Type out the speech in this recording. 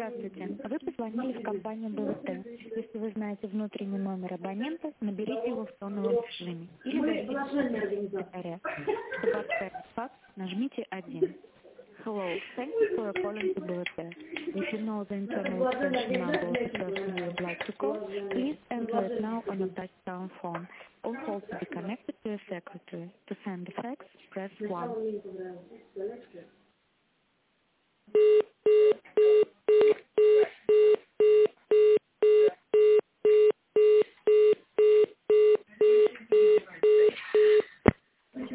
Здравствуйте. Вы позвонили в компанию БВТ. Если вы знаете внутренний номер абонента, наберите его в тоновом режиме или дождитесь секретаря. Чтобы отправить факс, нажмите 1. Hello, thank you for calling to BVT. If you know the internal extension number of the person you would like to call, please enter it now on your touchtone phone or hold to be connected to a secretary.